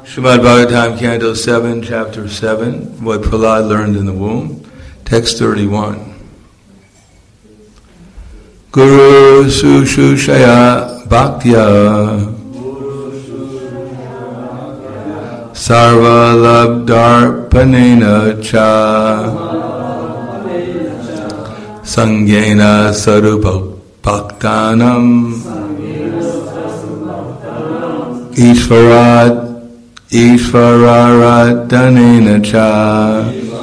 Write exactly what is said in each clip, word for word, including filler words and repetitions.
Srimad Bhagavatam, Canto seven, Chapter seven, what Prahlad learned in the womb, text thirty-one. Guru Sushushaya Bhaktya Sarva Labdarpanena Cha Sangyena Sarupa Bhaktanam Ishvarat Ishvararadhanena Cha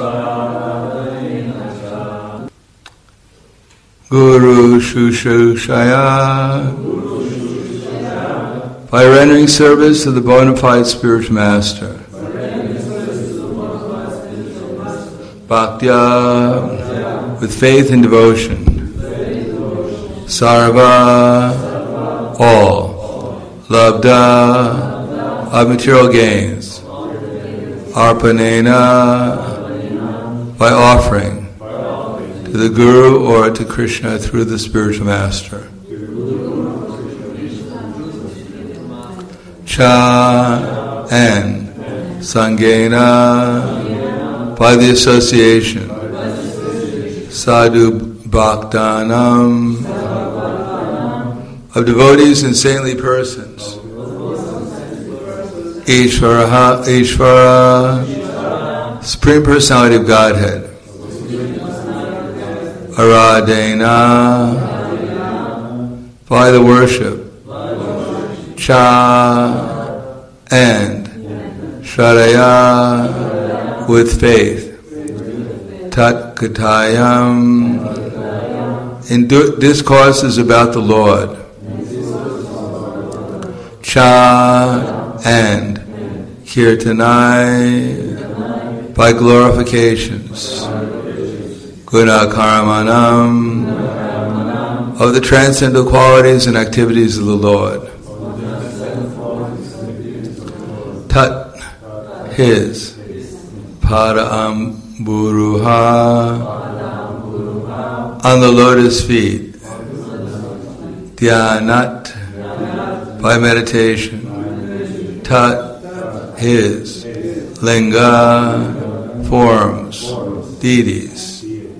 Guru Shushushaya. By rendering service to the bona fide spiritual master, Bhaktya, with faith and devotion, Sarva, all, Labda, of material gains, Arpanena, by offering to the Guru or to Krishna through the spiritual master. Cha and Sangena, by the association, Sadhu Bhaktanam, of devotees and saintly persons, Ishvara, Ishvara, Supreme Personality of Godhead, Aradhena, by the worship, Cha and Shradaya, with faith, Tat Katayam, in discourses about the Lord, Cha and Kirtanai, by glorifications, Guna Karamanam, of the transcendental qualities and activities of the Lord. Tat, his, Padam Buruha, on the lotus feet, Dhyanat, by meditation, Tat, his, Linga, forms, deities,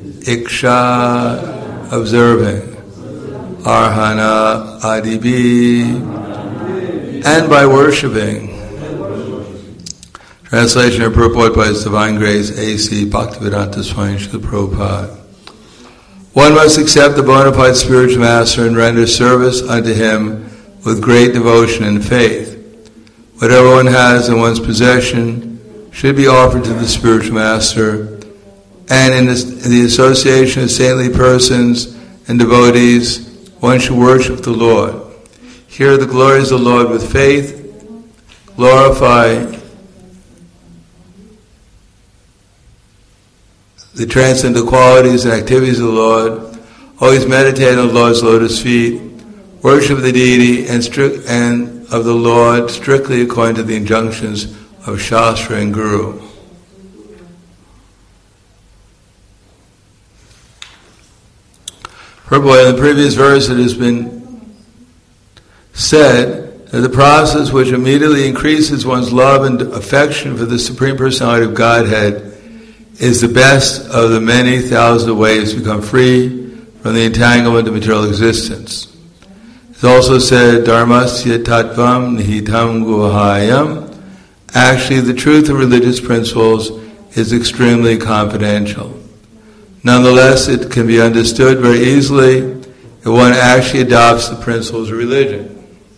Iksha, observing, Arhana, Adibi, and by worshipping. Translation and purport by His Divine Grace A C Bhaktivedanta Swami Srila Prabhupada. One must accept the bona fide spiritual master and render service unto him with great devotion and faith. Whatever one has in one's possession should be offered to the spiritual master, and in the association of saintly persons and devotees, one should worship the Lord. Hear the glories of the Lord with faith, glorify the transcendental qualities and activities of the Lord, always meditate on the Lord's lotus feet, worship the deity and, strict, and of the Lord strictly according to the injunctions of Shastra and Guru. Purport, in the previous verse it has been said that the process which immediately increases one's love and affection for the Supreme Personality of Godhead is the best of the many thousand ways to become free from the entanglement of material existence. It's also said, Dharmasya tattvam nihitam guhayam. Actually, the truth of religious principles is extremely confidential. Nonetheless, it can be understood very easily if one actually adopts the principles of religion.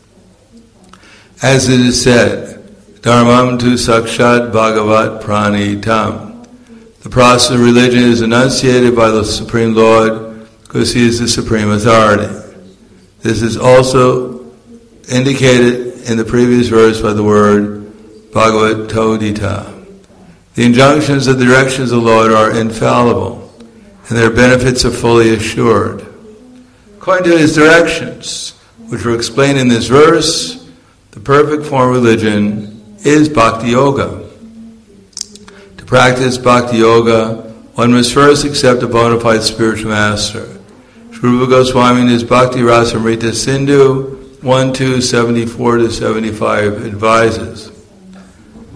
As it is said, Dharmam tu sakshat bhagavat pranitam. The process of religion is enunciated by the Supreme Lord because He is the supreme authority. This is also indicated in the previous verse by the word Bhagavat Todita. The injunctions and directions of the Lord are infallible, and their benefits are fully assured. According to His directions, which were explained in this verse, the perfect form of religion is Bhakti Yoga. To practice Bhakti Yoga, one must first accept a bona fide spiritual master. Sri Rupa Goswami in his Bhakti Rasamrita Sindhu one two seventy-four to seventy-five advises,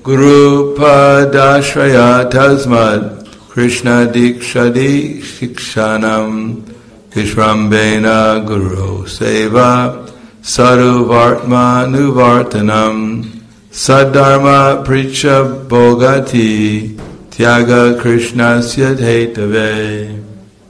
Guru Padashraya Tasmad Krishna Dikshadi Shikshanam Vishrambena Guru Seva Sadhu Vartma Nuvartanam Saddharma Pricha Bhogati Tyaga Krishnasya Hetave.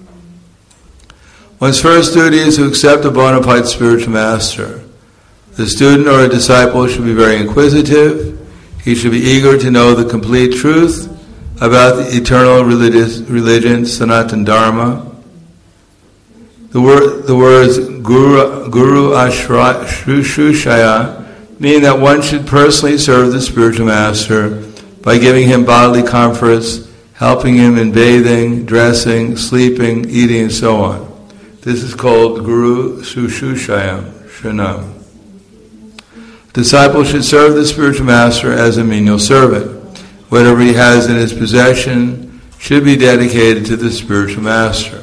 One's first duty is to accept a bona fide spiritual master. The student or a disciple should be very inquisitive. He should be eager to know the complete truth about the eternal religious religion, Sanatana Dharma. The, word, the words Guru, Guru Ashra, Shrushaya mean that one should personally serve the spiritual master by giving him bodily comforts, helping him in bathing, dressing, sleeping, eating, and so on. This is called Guru Shushushayam, Shanam. Disciple should serve the spiritual master as a menial servant. Whatever he has in his possession should be dedicated to the spiritual master.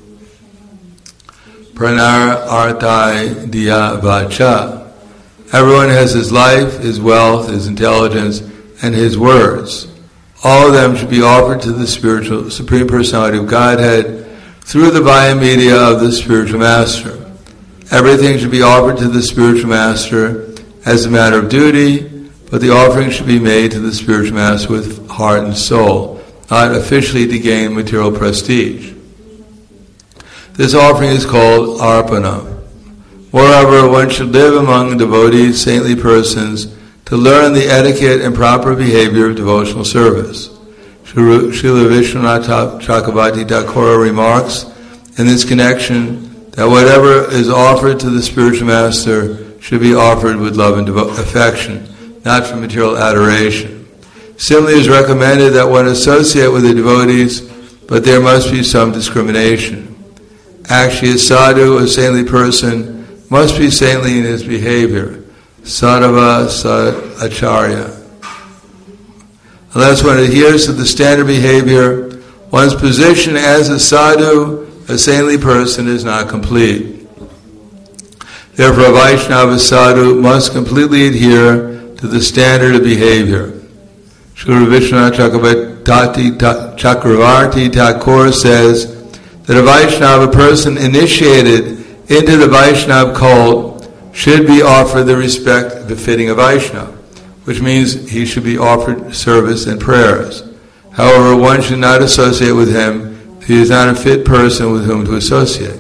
Pranar Arthai Diya Vacha. Everyone has his life, his wealth, his intelligence, and his words. All of them should be offered to the spiritual Supreme Personality of Godhead through the via media of the spiritual master. Everything should be offered to the spiritual master as a matter of duty, but the offering should be made to the spiritual master with heart and soul, not officially to gain material prestige. This offering is called arpana. Moreover, one should live among devotees, saintly persons, to learn the etiquette and proper behavior of devotional service. Srila Vishwanath Chakravarti Thakur remarks in this connection that whatever is offered to the spiritual master should be offered with love and devo- affection, not for material adoration. Similarly, it is recommended that one associate with the devotees, but there must be some discrimination. Actually, a sadhu, a saintly person, must be saintly in his behavior. Sadhava sad acharya. Unless one adheres to the standard behavior, one's position as a sadhu, a saintly person, is not complete. Therefore, a Vaishnava sadhu must completely adhere to the standard of behavior. Srila Vishwanath Chakravarti Thakur says that a Vaishnava person initiated into the Vaishnava cult should be offered the respect befitting a Vaishnava, which means he should be offered service and prayers. However, one should not associate with him if he is not a fit person with whom to associate.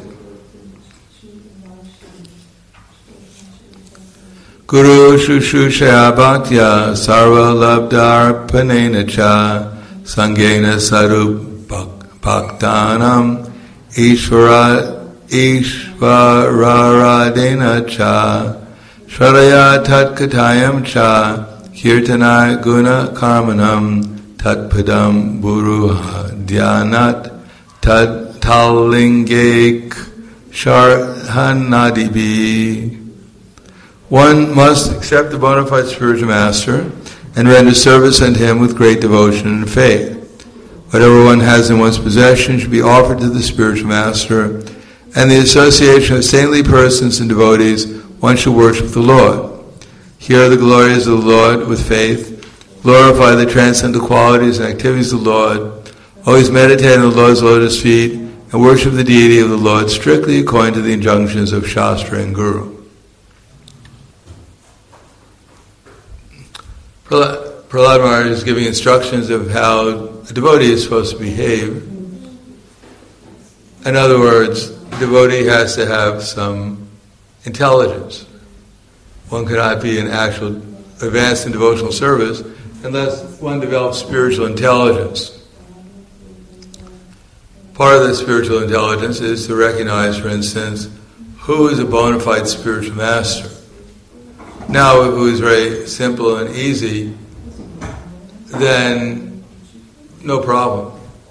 Guru Shushushaya Bhaktya Sarva Labdar Panena Cha Sangena Sarup Bhaktanam Ishvara Ishvararadena Cha Shradaya Tatkatayam Cha Kirtana Guna Karmanam Tatpadam Buruha Dhyanat Tad Talingek Sharhanadibi. One must accept the bona fide spiritual master and render service unto him with great devotion and faith. Whatever one has in one's possession should be offered to the spiritual master, and the association of saintly persons and devotees, one should worship the Lord. Hear the glories of the Lord with faith, glorify the transcendental qualities and activities of the Lord, always meditate on the Lord's lotus feet, and worship the deity of the Lord strictly according to the injunctions of Shastra and Guru. Prahlad Maharaj is giving instructions of how a devotee is supposed to behave. In other words, the devotee has to have some intelligence. One cannot be an actual advanced in devotional service unless one develops spiritual intelligence. Part of the spiritual intelligence is to recognize, for instance, who is a bona fide spiritual master. Now, if it was very simple and easy, then no problem.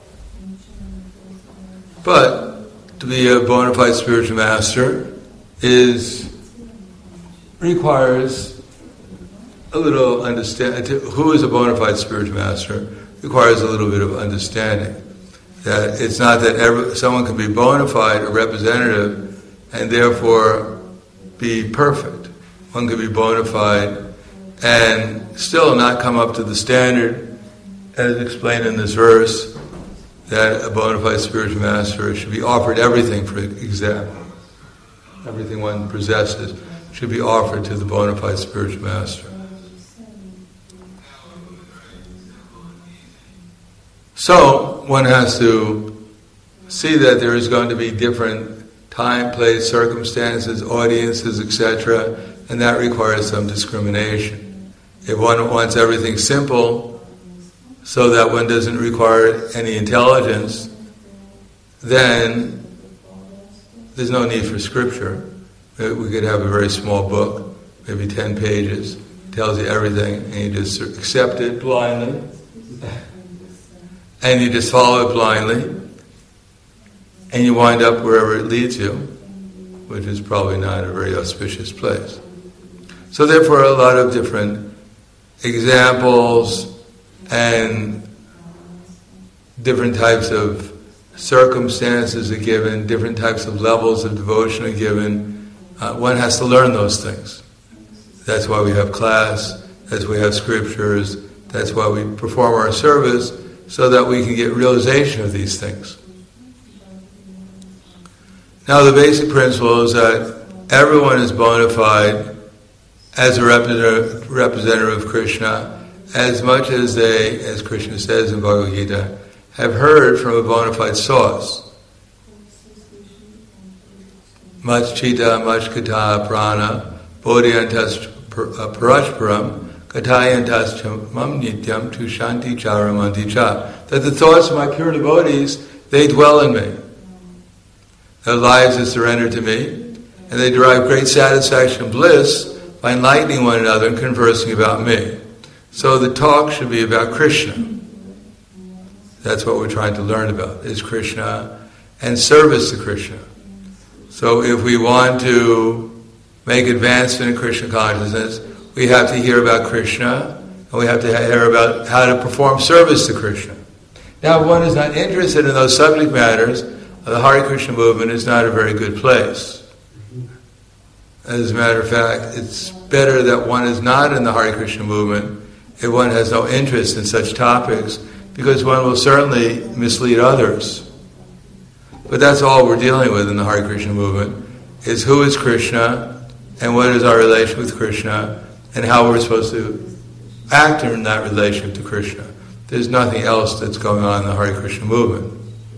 But to be a bona fide spiritual master is requires a little understanding. Who is a bona fide spiritual master requires a little bit of understanding. That it's not that every, someone can be bona fide or representative and therefore be perfect. One can be bona fide and still not come up to the standard, as explained in this verse, that a bona fide spiritual master should be offered everything, for example. Everything one possesses should be offered to the bona fide spiritual master. So, one has to see that there is going to be different time, place, circumstances, audiences, et cetera, and that requires some discrimination. If one wants everything simple, so that one doesn't require any intelligence, then there's no need for scripture. We could have a very small book, maybe ten pages, tells you everything, and you just accept it blindly, and you just follow it blindly, and you wind up wherever it leads you, which is probably not a very auspicious place. So therefore, a lot of different examples and different types of circumstances are given, different types of levels of devotion are given. Uh, one has to learn those things. That's why we have class, that's why we have scriptures, that's why we perform our service, so that we can get realization of these things. Now the basic principle is that everyone is bona fide as a representative, representative of Krishna, as much as they, as Krishna says in Bhagavad Gita, have heard from a bona fide source. Much chita, much kata, prana, bodhyantas parashparam, katayantas chamam nityam tu shanti charamanti cha. That the thoughts of my pure devotees, they dwell in me. Their lives are surrendered to me, and they derive great satisfaction and bliss by enlightening one another and conversing about me. So the talk should be about Krishna. That's what we're trying to learn about, is Krishna and service to Krishna. So if we want to make advancement in Krishna consciousness, we have to hear about Krishna, and we have to hear about how to perform service to Krishna. Now, if one is not interested in those subject matters, the Hare Krishna movement is not a very good place. As a matter of fact, it's better that one is not in the Hare Krishna movement if one has no interest in such topics, because one will certainly mislead others. But that's all we're dealing with in the Hare Krishna movement, is who is Krishna, and what is our relation with Krishna, and how we're supposed to act in that relation to Krishna. There's nothing else that's going on in the Hare Krishna movement.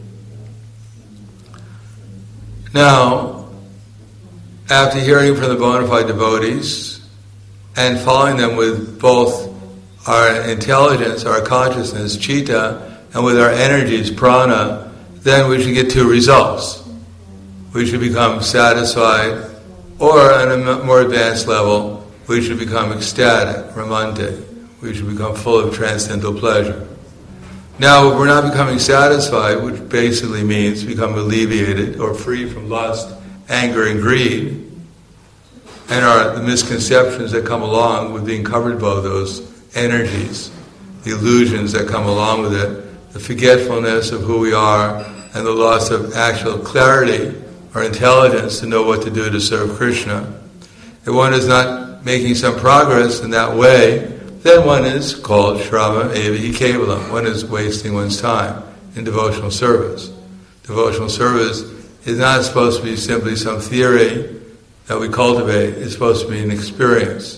Now, after hearing from the bona fide devotees and following them with both our intelligence, our consciousness, chitta, and with our energies, prana, then we should get two results. We should become satisfied, or on a more advanced level, we should become ecstatic, ramante. We should become full of transcendental pleasure. Now, if we're not becoming satisfied, which basically means become alleviated or free from lust, anger, and greed, and our the misconceptions that come along with being covered by those energies, the illusions that come along with it, the forgetfulness of who we are, and the loss of actual clarity or intelligence to know what to do to serve Krishna. If one is not making some progress in that way, then one is called Shrama Evahi Kevalam. One is wasting one's time in devotional service. Devotional service is not supposed to be simply some theory that we cultivate. It's supposed to be an experience.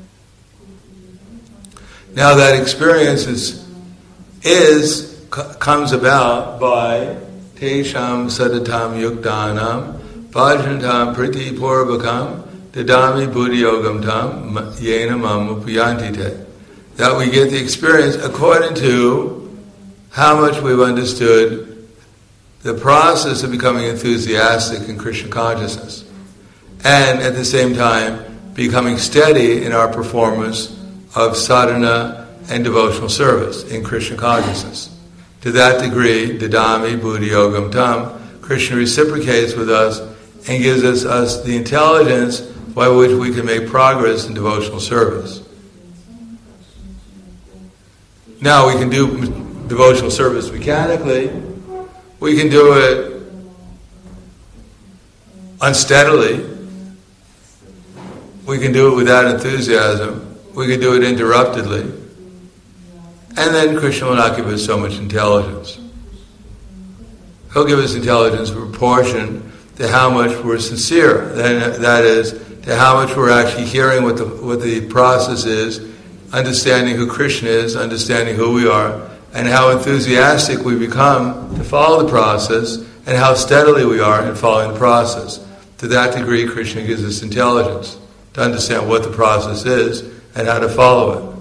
Now that experience is, is comes about by Tesham Sadatam Yuktanam Bhajantam Priti Purvakam Dadami Buddhiyogam Tam Yena Mam Upayantite. That we get the experience according to how much we've understood the process of becoming enthusiastic in Krishna consciousness, and at the same time becoming steady in our performance of sadhana and devotional service in Krishna consciousness. To that degree, Dadami Buddhi Yogam Tam, Krishna reciprocates with us and gives us, us the intelligence by which we can make progress in devotional service. Now, we can do devotional service mechanically. We can do it unsteadily. We can do it without enthusiasm. we could do it interruptedly, and then Krishna will not give us so much intelligence. He'll give us intelligence in proportion to how much we're sincere. Then, that is, to how much we're actually hearing what the what the process is, understanding who Krishna is, understanding who we are, and how enthusiastic we become to follow the process, and how steadily we are in following the process. To that degree, Krishna gives us intelligence to understand what the process is and how to follow it.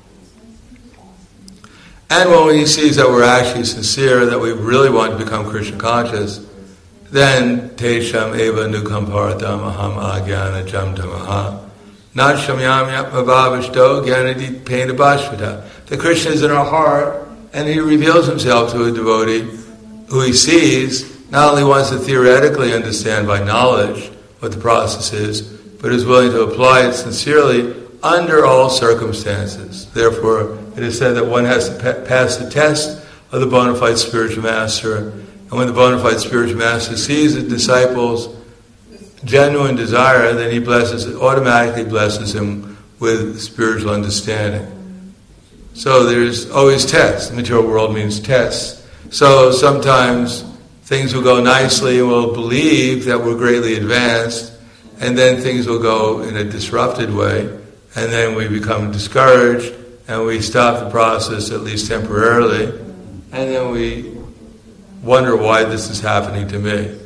And when he sees that we're actually sincere, that we really want to become Krishna conscious, then Tesham eva nukamparatam aham agyana jam tamaha nashamyam yapmavavishto gyanadit painabashvata. The Krishna is in our heart, and he reveals himself to a devotee who he sees, not only wants to theoretically understand by knowledge what the process is, but is willing to apply it sincerely under all circumstances. Therefore, it is said that one has to pa- pass the test of the bona fide spiritual master, and when the bona fide spiritual master sees the disciple's genuine desire, then he blesses, automatically blesses him with spiritual understanding. So there's always tests. The material world means tests. So sometimes things will go nicely and we'll believe that we're greatly advanced, and then things will go in a disrupted way, and then we become discouraged, and we stop the process, at least temporarily, and then we wonder why this is happening to me.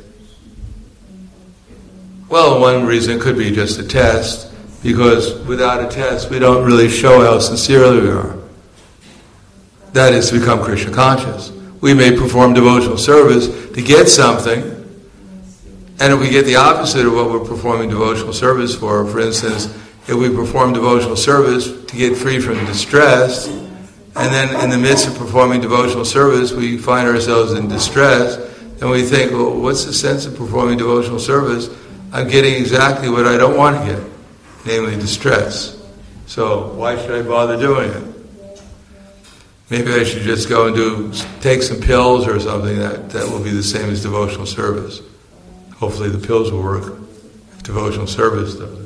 Well, one reason could be just a test, because without a test we don't really show how sincerely we are. That is to become Krishna conscious. We may perform devotional service to get something, and if we get the opposite of what we're performing devotional service for, for instance, if we perform devotional service to get free from distress, and then in the midst of performing devotional service we find ourselves in distress, then we think, well, what's the sense of performing devotional service? I'm getting exactly what I don't want to get, namely distress. So why should I bother doing it? Maybe I should just go and do take some pills or something that, that will be the same as devotional service. Hopefully the pills will work if devotional service does it.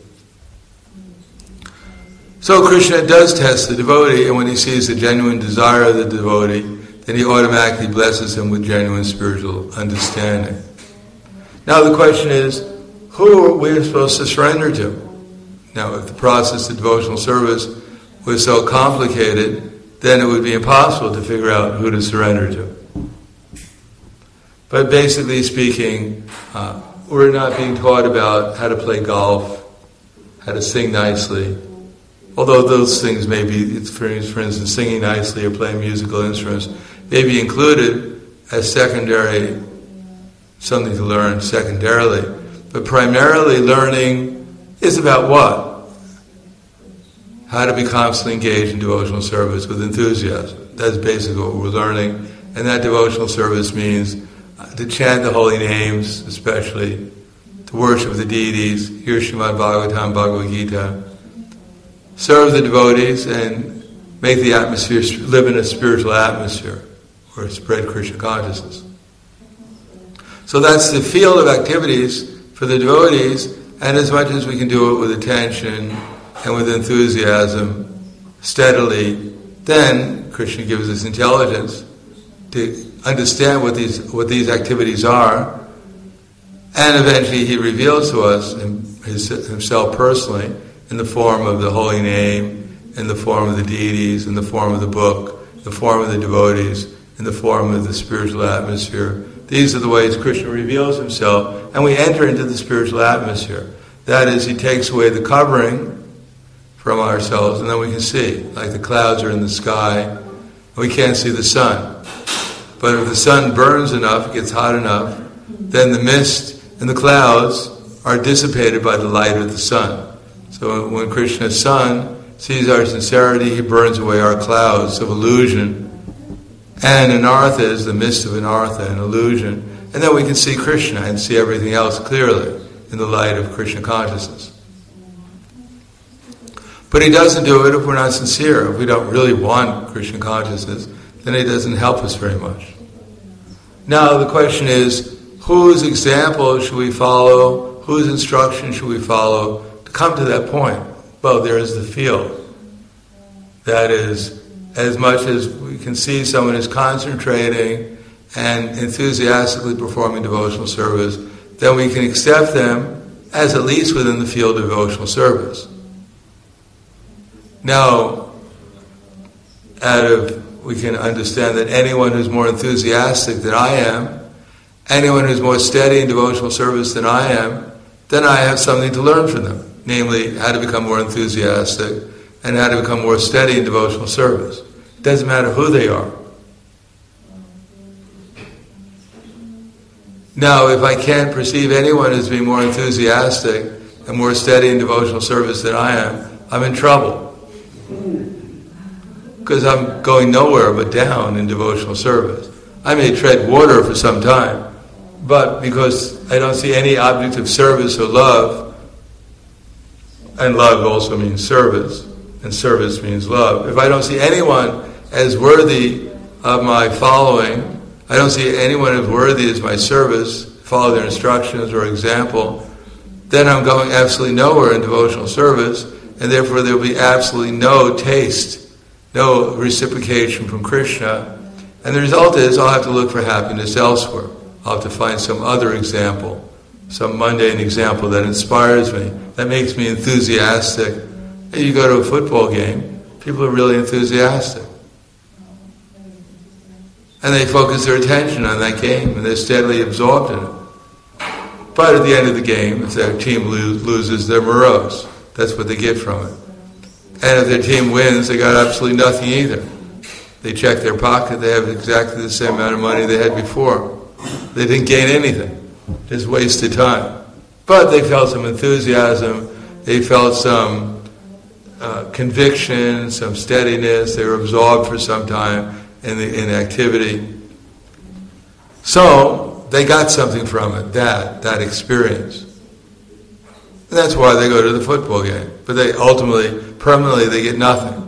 So Krishna does test the devotee, and when he sees the genuine desire of the devotee, then he automatically blesses him with genuine spiritual understanding. Now the question is, who are we supposed to surrender to? Now if the process of devotional service was so complicated, then it would be impossible to figure out who to surrender to. But basically speaking, uh, we're not being taught about how to play golf, how to sing nicely, although those things may be, for instance, singing nicely or playing musical instruments, may be included as secondary, something to learn secondarily. But primarily learning is about what? How to be constantly engaged in devotional service with enthusiasm. That's basically what we're learning. And that devotional service means to chant the holy names, especially, to worship the deities, hear Srimad Bhagavatam, Bhagavad Gita, serve the devotees, and make the atmosphere, live in a spiritual atmosphere, or spread Krishna consciousness. So that's the field of activities for the devotees, and as much as we can do it with attention and with enthusiasm, steadily, then Krishna gives us intelligence to understand what these what these activities are, and eventually he reveals to us his, himself personally in the form of the holy name, in the form of the deities, in the form of the book, in the form of the devotees, in the form of the spiritual atmosphere. These are the ways Krishna reveals himself, and we enter into the spiritual atmosphere. That is, he takes away the covering from ourselves, and then we can see, like the clouds are in the sky, and we can't see the sun. But if the sun burns enough, it gets hot enough, then the mist and the clouds are dissipated by the light of the sun. So when Krishna's sun sees our sincerity, he burns away our clouds of illusion. And anartha is the mist of anartha, an illusion. And then we can see Krishna and see everything else clearly in the light of Krishna consciousness. But he doesn't do it if we're not sincere. If we don't really want Krishna consciousness, then it doesn't help us very much. Now the question is, whose example should we follow? Whose instruction should we follow to come to that point? Well, there is the field. That is, as much as we can see someone is concentrating and enthusiastically performing devotional service, then we can accept them as at least within the field of devotional service. Now, out of, we can understand that anyone who's more enthusiastic than I am, anyone who's more steady in devotional service than I am, then I have something to learn from them, namely how to become more enthusiastic and how to become more steady in devotional service. It doesn't matter who they are. Now, if I can't perceive anyone as being more enthusiastic and more steady in devotional service than I am, I'm in trouble. Because I'm going nowhere but down in devotional service. I may tread water for some time, but because I don't see any object of service or love, and love also means service, and service means love. If I don't see anyone as worthy of my following, I don't see anyone as worthy as my service, follow their instructions or example, then I'm going absolutely nowhere in devotional service, and therefore there will be absolutely no taste, no reciprocation from Krishna. And the result is I'll have to look for happiness elsewhere. I'll have to find some other example, some mundane example that inspires me, that makes me enthusiastic. And you go to a football game, people are really enthusiastic. And they focus their attention on that game, and they're steadily absorbed in it. But at the end of the game, if their team lo- loses, they're morose. That's what they get from it. And if their team wins, they got absolutely nothing either. They check their pocket, they have exactly the same amount of money they had before. They didn't gain anything, just wasted time. But they felt some enthusiasm, they felt some uh, conviction, some steadiness, they were absorbed for some time in the in activity. So they got something from it, that, that experience. And that's why they go to the football game. But they ultimately, permanently, they get nothing.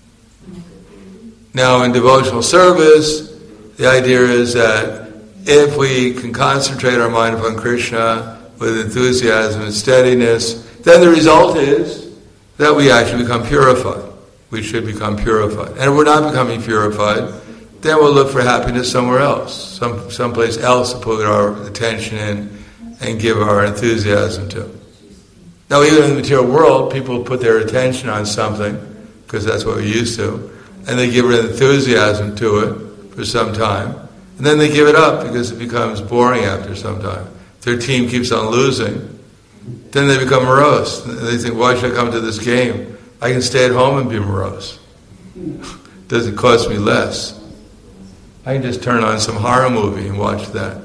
Now in devotional service, the idea is that if we can concentrate our mind upon Krishna with enthusiasm and steadiness, then the result is that we actually become purified. We should become purified. And if we're not becoming purified, then we'll look for happiness somewhere else, some someplace else to put our attention in and give our enthusiasm to. Now, even in the material world, people put their attention on something, because that's what we're used to, and they give an enthusiasm to it for some time, and then they give it up because it becomes boring after some time. If their team keeps on losing, then they become morose. They think, why should I come to this game? I can stay at home and be morose. It doesn't cost me less. I can just turn on some horror movie and watch that.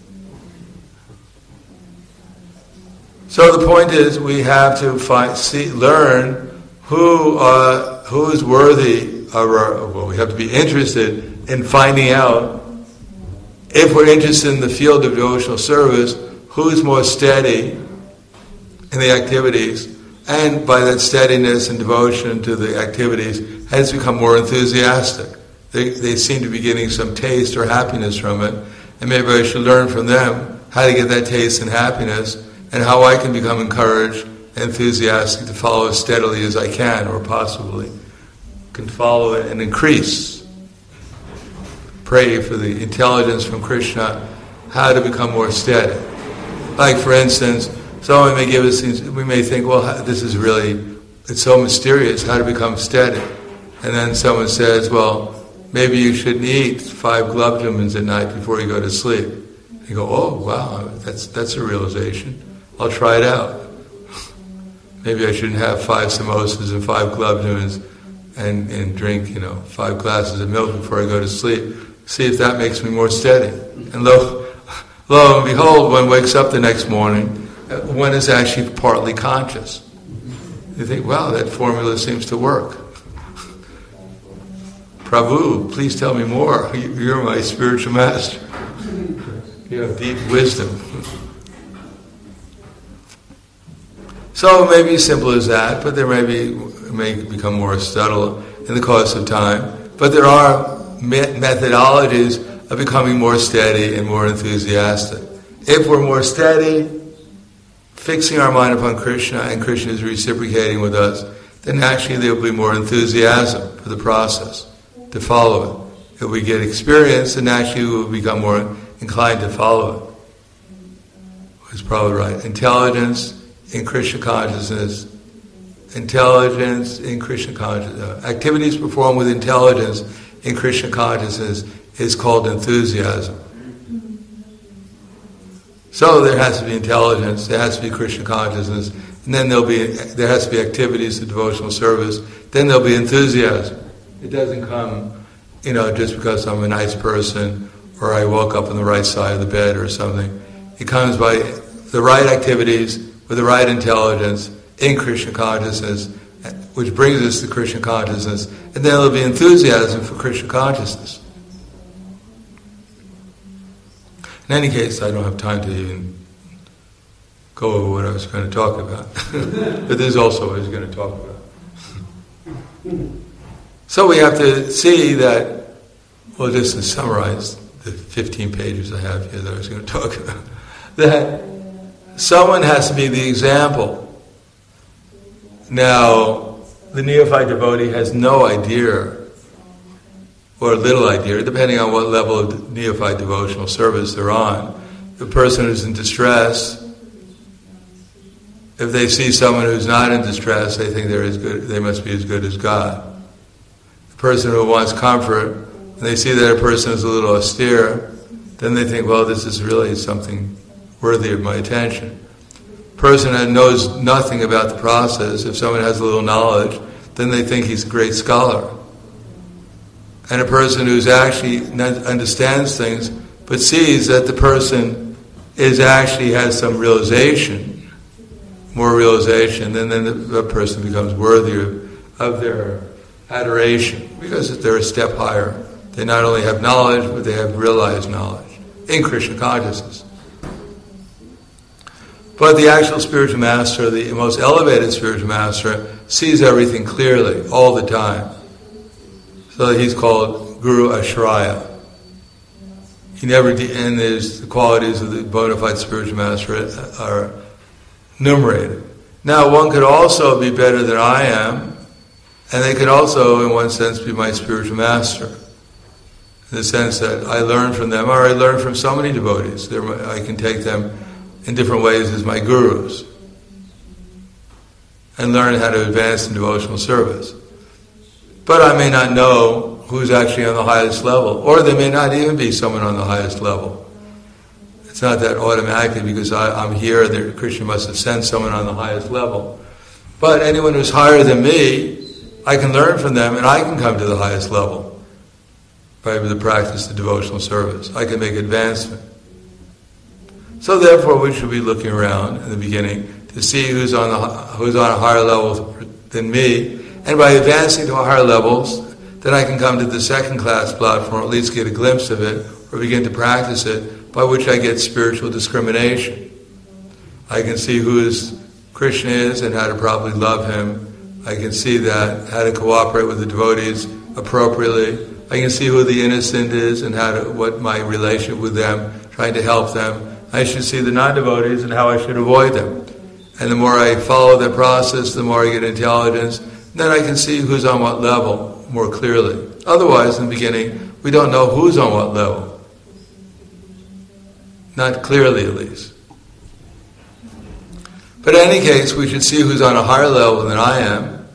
So the point is, we have to find, see, learn who uh, who is worthy of our. Well, we have to be interested in finding out, if we're interested in the field of devotional service, who's more steady in the activities, and by that steadiness and devotion to the activities, has become more enthusiastic. They, they seem to be getting some taste or happiness from it, and maybe I should learn from them how to get that taste and happiness, and how I can become encouraged and enthusiastic to follow as steadily as I can, or possibly can follow it and increase. Pray for the intelligence from Krishna, how to become more steady. Like, for instance, someone may give us things, we may think, well, this is really, it's so mysterious, how to become steady. And then someone says, well, maybe you shouldn't eat five gulab jamuns at night before you go to sleep. You go, oh, wow, that's that's a realization. I'll try it out. Maybe I shouldn't have five samosas and five gulab jamuns and, and drink, you know, five glasses of milk before I go to sleep. See if that makes me more steady. And lo, lo and behold, one wakes up the next morning, one is actually partly conscious. You think, wow, that formula seems to work. Prabhu, please tell me more. You're my spiritual master. You have deep wisdom. So it may be as simple as that, but there may be it may become more subtle in the course of time. But there are methodologies of becoming more steady and more enthusiastic. If we're more steady, fixing our mind upon Krishna, and Krishna is reciprocating with us, then actually there will be more enthusiasm for the process, to follow it. If we get experience, then actually we will become more inclined to follow it. It's probably right. Intelligence in Krishna consciousness, intelligence in Krishna consciousness, uh, activities performed with intelligence in Krishna consciousness is called enthusiasm. So there has to be intelligence, there has to be Krishna consciousness, and then there'll be there has to be activities of devotional service. Then there'll be enthusiasm. It doesn't come, you know, just because I'm a nice person or I woke up on the right side of the bed or something. It comes by the right activities with the right intelligence in Krishna consciousness, which brings us to Krishna consciousness, and then there'll be enthusiasm for Krishna consciousness. In any case, I don't have time to even go over what I was going to talk about. But there's also what I was going to talk about. So we have to see that, well, just to summarize the fifteen pages I have here that I was going to talk about, that someone has to be the example. Now, the neophyte devotee has no idea, or little idea, depending on what level of neophyte devotional service they're on. The person who's in distress, if they see someone who's not in distress, they think they're as good, they must be as good as God. The person who wants comfort, and they see that a person is a little austere, then they think, well, this is really something worthy of my attention. A person that knows nothing about the process, if someone has a little knowledge, then they think he's a great scholar. And a person who's actually understands things, but sees that the person is actually has some realization, more realization, then, then the, the person becomes worthy of, of their adoration, because they're a step higher. They not only have knowledge, but they have realized knowledge in Krishna consciousness. But the actual spiritual master, the most elevated spiritual master, sees everything clearly, all the time. So he's called Guru Ashraya. He never, de- and there's the qualities of the bona fide spiritual master are enumerated. Now, one could also be better than I am, and they could also, in one sense, be my spiritual master. In the sense that I learn from them, or I learn from so many devotees. They're my, I can take them in different ways as my gurus, and learn how to advance in devotional service. But I may not know who's actually on the highest level, or there may not even be someone on the highest level. It's not that automatically because I, I'm here, there, Krishna must have sent someone on the highest level. But anyone who's higher than me, I can learn from them and I can come to the highest level by the practice of devotional service. I can make advancement. So therefore we should be looking around in the beginning to see who's on the who's on a higher level than me, and by advancing to higher levels, then I can come to the second class platform, or at least get a glimpse of it, or begin to practice it, by which I get spiritual discrimination. I can see who is Krishna is and how to properly love him. I can see that, how to cooperate with the devotees appropriately. I can see who the innocent is and how to, what my relationship with them, trying to help them. I should see the non-devotees and how I should avoid them. And the more I follow the process, the more I get intelligence, then I can see who's on what level more clearly. Otherwise, in the beginning, we don't know who's on what level. Not clearly, at least. But in any case, we should see who's on a higher level than I am,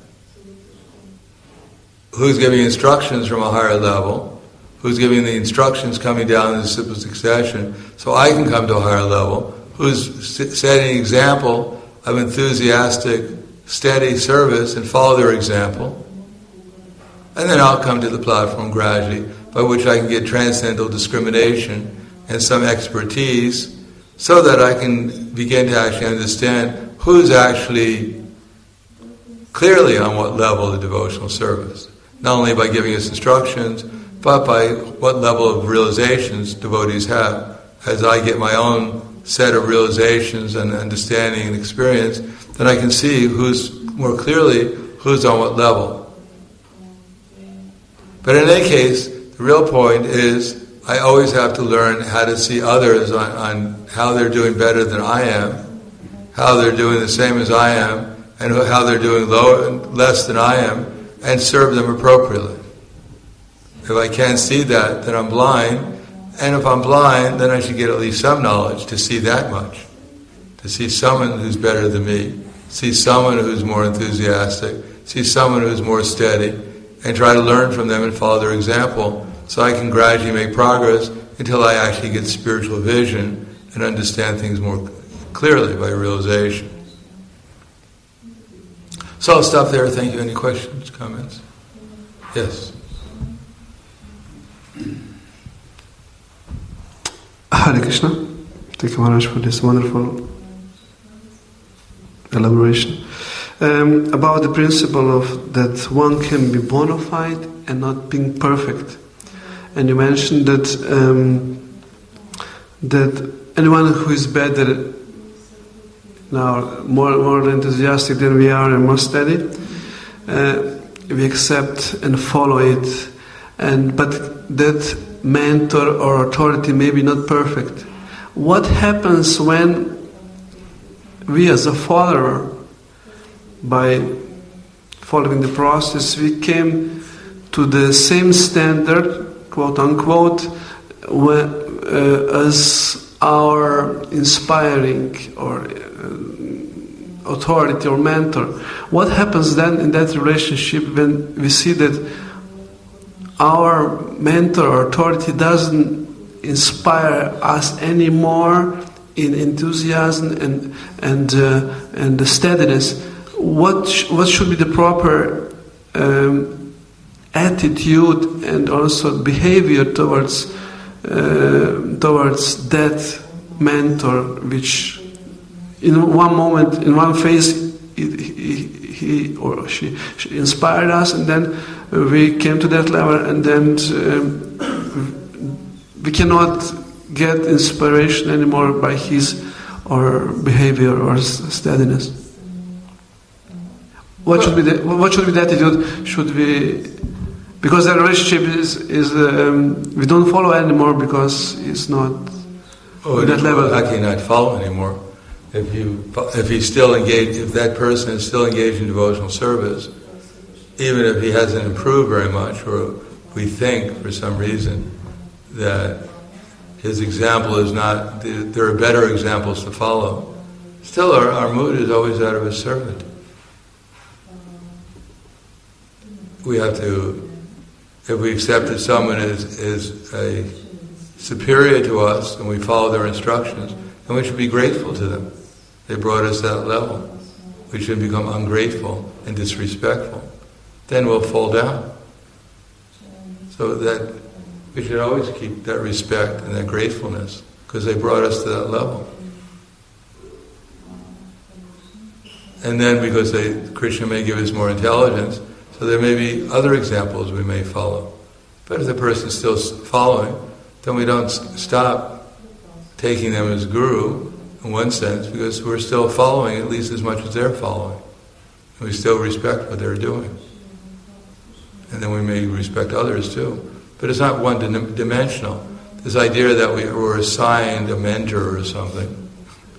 who's giving instructions from a higher level, who's giving the instructions coming down in the simple succession, so I can come to a higher level, who's setting an example of enthusiastic, steady service and follow their example. And then I'll come to the platform gradually, by which I can get transcendental discrimination and some expertise, so that I can begin to actually understand who's actually clearly on what level of devotional service. Not only by giving us instructions, but by what level of realizations devotees have. As I get my own set of realizations and understanding and experience, then I can see who's more clearly who's on what level. But in any case, the real point is I always have to learn how to see others on, on how they're doing better than I am, how they're doing the same as I am, and how they're doing lower, less than I am, and serve them appropriately. If I can't see that, then I'm blind, and if I'm blind, then I should get at least some knowledge to see that much, to see someone who's better than me, see someone who's more enthusiastic, see someone who's more steady, and try to learn from them and follow their example, so I can gradually make progress until I actually get spiritual vision and understand things more clearly by realization. So I'll stop there. Thank you. Any questions, comments? Yes. Hare Krishna. Thank you, Maharaj, for this wonderful elaboration. Um, about the principle of that one can be bona fide and not being perfect. And you mentioned that um, that anyone who is better now, more more enthusiastic than we are and more steady, uh, we accept and follow it. And but that mentor or authority may be not perfect. What happens when we as a follower, by following the process, we came to the same standard, quote unquote, when, uh, as our inspiring or uh, authority or mentor? What happens then in that relationship when we see that our mentor or authority doesn't inspire us anymore in enthusiasm and and uh, and the steadiness? What sh- what should be the proper um, attitude and also behavior towards uh, towards that mentor, which in one moment, in one phase, he, he, he or she, she inspired us, and then we came to that level, and then um, we cannot get inspiration anymore by his or behavior or steadiness. What should be the what should be the attitude? Should we, because the relationship is is um, we don't follow anymore because it's not oh, at that level. How can you not follow anymore? If you if he's still engaged, if that person is still engaged in devotional service, even if he hasn't improved very much, or we think for some reason that his example is not, there are better examples to follow, still our, our mood is always out of a servant. We have to, if we accept that someone is, is a superior to us and we follow their instructions, then we should be grateful to them. They brought us that level. We shouldn't become ungrateful and disrespectful. Then we'll fall down. So that we should always keep that respect and that gratefulness, because they brought us to that level. And then because they, Krishna may give us more intelligence, so there may be other examples we may follow. But if the person is still following, then we don't stop taking them as guru, in one sense, because we're still following at least as much as they're following. And we still respect what they're doing. And then we may respect others too. But it's not one-dimensional. This idea that we were assigned a mentor or something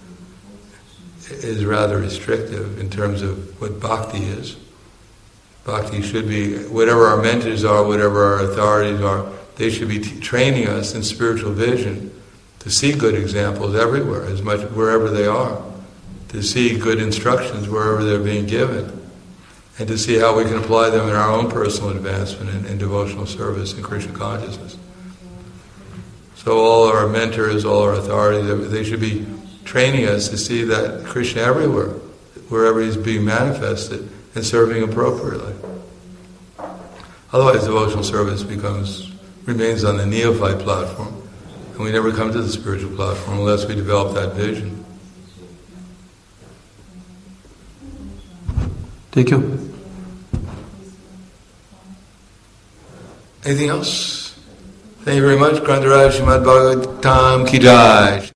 is rather restrictive in terms of what bhakti is. Bhakti should be, whatever our mentors are, whatever our authorities are, they should be t- training us in spiritual vision to see good examples everywhere, as much wherever they are, to see good instructions wherever they're being given, and to see how we can apply them in our own personal advancement and, and devotional service in Krishna consciousness. So all our mentors, all our authorities, they should be training us to see that Krishna everywhere, wherever he's being manifested, and serving appropriately. Otherwise, devotional service becomes remains on the neophyte platform, and we never come to the spiritual platform unless we develop that vision. Thank you. Anything else? Thank you very much. Grantaraj Srimad Bhagavatam Ki Jai.